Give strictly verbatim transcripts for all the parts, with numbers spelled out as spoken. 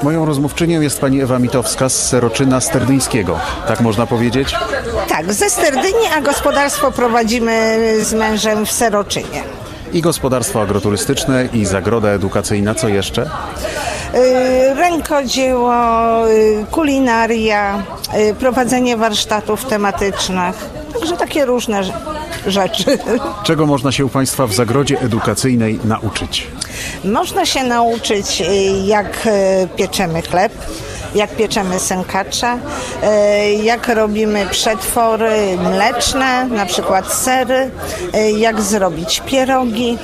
Moją rozmówczynią jest pani Ewa Mitowska z Seroczyna Sterdyńskiego. Tak można powiedzieć? Tak, ze Sterdyni, a gospodarstwo prowadzimy z mężem w Seroczynie. I gospodarstwo agroturystyczne, i zagroda edukacyjna. Co jeszcze? Yy, rękodzieło, yy, kulinaria, yy, prowadzenie warsztatów tematycznych. Także takie różne rzeczy. Czego można się u państwa w zagrodzie edukacyjnej nauczyć? Można się nauczyć, yy, jak yy, pieczemy chleb, jak pieczemy sękacza, jak robimy przetwory mleczne, na przykład sery, jak zrobić pierogi.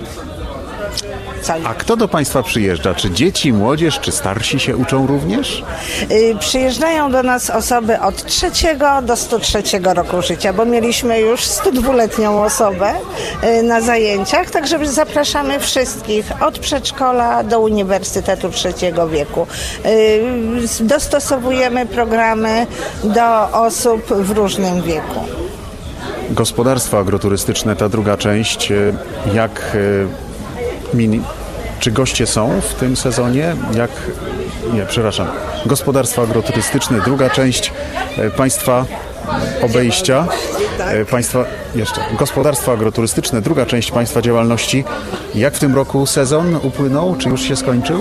A kto do państwa przyjeżdża? Czy dzieci, młodzież, czy starsi się uczą również? Przyjeżdżają do nas osoby od trzeciego do stu trzeciego roku życia, bo mieliśmy już stu dwuletnią osobę na zajęciach, także zapraszamy wszystkich od przedszkola do uniwersytetu trzeciego wieku. Dostosowujemy programy do osób w różnym wieku. Gospodarstwo agroturystyczne, ta druga część, jak... Mini. Czy goście są w tym sezonie? Jak... Nie, przepraszam. Gospodarstwo agroturystyczne, druga część państwa obejścia. Państwa, jeszcze. Gospodarstwo agroturystyczne, druga część państwa działalności. Jak w tym roku sezon upłynął? Czy już się skończył?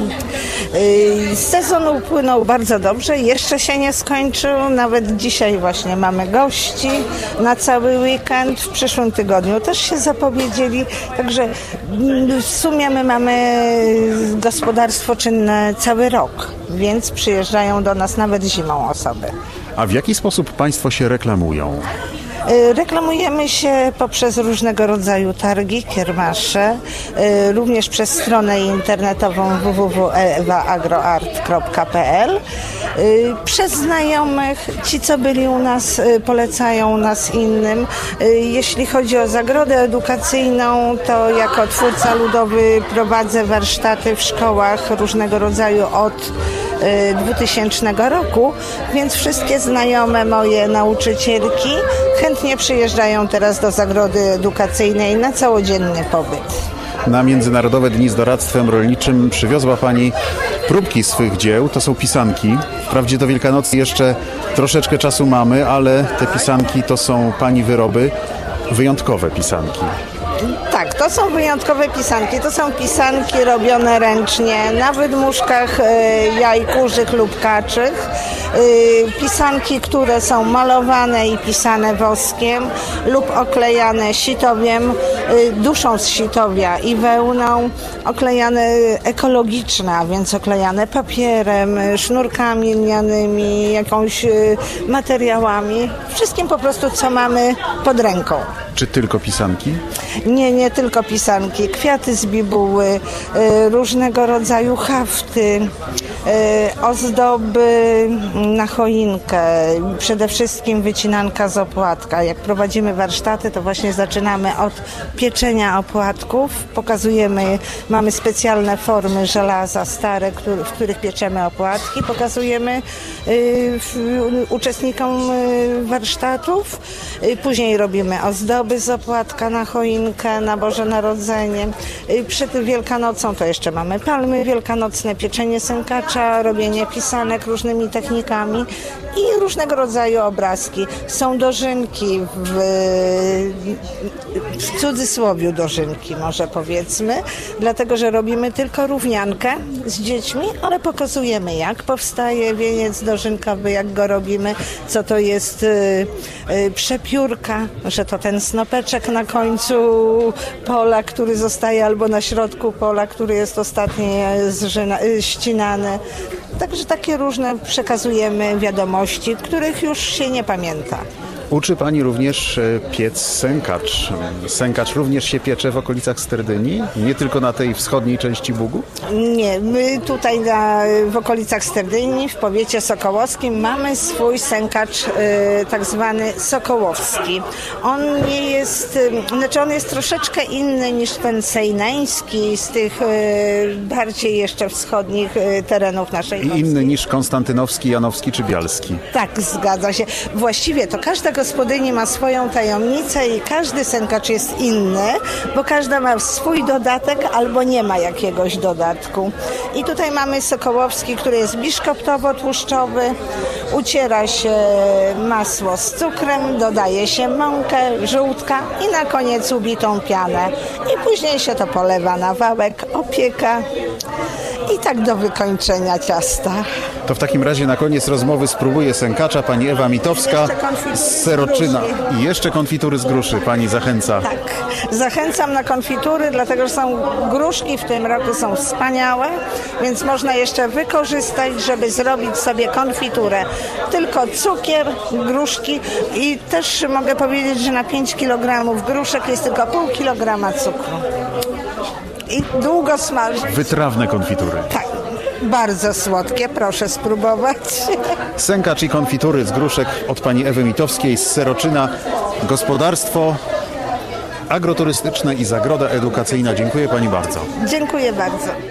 Sezon upłynął bardzo dobrze. Jeszcze się nie skończył. Nawet dzisiaj właśnie mamy gości na cały weekend. W przyszłym tygodniu też się zapowiedzieli. Także w sumie my mamy gospodarstwo czynne cały rok, więc przyjeżdżają do nas nawet zimą osoby. A w jaki sposób państwo się reklamują? Reklamujemy się poprzez różnego rodzaju targi, kiermasze, również przez stronę internetową w w w kropka ewa agroart kropka p l. Przez znajomych, ci co byli u nas polecają nas innym. Jeśli chodzi o zagrodę edukacyjną, to jako twórca ludowy prowadzę warsztaty w szkołach różnego rodzaju od dwutysięcznego roku, więc wszystkie znajome moje nauczycielki chętnie przyjeżdżają teraz do zagrody edukacyjnej na całodzienny pobyt. Na Międzynarodowe Dni z Doradztwem Rolniczym przywiozła pani próbki swych dzieł. To są pisanki. Wprawdzie do Wielkanocy jeszcze troszeczkę czasu mamy, ale te pisanki to są pani wyroby, wyjątkowe pisanki. Tak, to są wyjątkowe pisanki. To są pisanki robione ręcznie na wydmuszkach jaj kurzych lub kaczych. Pisanki, które są malowane i pisane woskiem lub oklejane sitowiem, duszą z sitowia i wełną, oklejane ekologiczne, a więc oklejane papierem, sznurkami lnianymi, jakąś materiałami. Wszystkim po prostu, co mamy pod ręką. Czy tylko pisanki? Nie, nie tylko pisanki. Kwiaty z bibuły, różnego rodzaju hafty, ozdoby na choinkę, przede wszystkim wycinanka z opłatka. Jak prowadzimy warsztaty, to właśnie zaczynamy od pieczenia opłatków. Pokazujemy, mamy specjalne formy żelaza stare, w których pieczemy opłatki. Pokazujemy uczestnikom warsztatów. Później robimy ozdoby z opłatka na choinkę, na Boże Narodzenie. Przed Wielkanocą to jeszcze mamy palmy wielkanocne, pieczenie sękacza, robienie pisanek różnymi technikami i różnego rodzaju obrazki. Są dożynki, w, w cudzysłowiu dożynki może powiedzmy, dlatego że robimy tylko równankę z dziećmi, ale pokazujemy, jak powstaje wieniec dożynkowy, jak go robimy, co to jest y, y, przepiórka, że to ten snopeczek na końcu pola, który zostaje, albo na środku pola, który jest ostatnio zżyna, y, ścinany. Także takie różne przekazujemy wiadomości, których już się nie pamięta. Uczy pani również piec sękacz. Sękacz również się piecze w okolicach Sterdyni? Nie tylko na tej wschodniej części Bugu? Nie, my tutaj na, w okolicach Sterdyni, w powiecie sokołowskim mamy swój sękacz y, tak zwany sokołowski. On nie jest, y, znaczy on jest troszeczkę inny niż ten sejneński z tych y, bardziej jeszcze wschodnich y, terenów naszej Polski. I inny niż konstantynowski, janowski czy bialski? Tak, zgadza się. Właściwie to każda gospodyni ma swoją tajemnicę i każdy sękacz jest inny, bo każda ma swój dodatek albo nie ma jakiegoś dodatku. I tutaj mamy sokołowski, który jest biszkoptowo-tłuszczowy. Uciera się masło z cukrem, dodaje się mąkę, żółtka i na koniec ubitą pianę. I później się to polewa na wałek, opieka i tak do wykończenia ciasta. To w takim razie na koniec rozmowy spróbuje sękacza pani Ewa Mitowska Jeszcze konfitury z z Seroczyna. gruszy. I jeszcze konfitury z gruszy. Pani zachęca. Tak, zachęcam na konfitury, dlatego że są gruszki w tym roku są wspaniałe, więc można jeszcze wykorzystać, żeby zrobić sobie konfiturę. Tylko cukier, gruszki i też mogę powiedzieć, że na pięć kilogramów gruszek jest tylko pół kilograma cukru. I długo smażyć. Wytrawne konfitury. Tak, bardzo słodkie, proszę spróbować. Sękacz i konfitury z gruszek od pani Ewy Mitowskiej z Seroczyna. Gospodarstwo agroturystyczne i zagroda edukacyjna. Dziękuję pani bardzo. Dziękuję bardzo.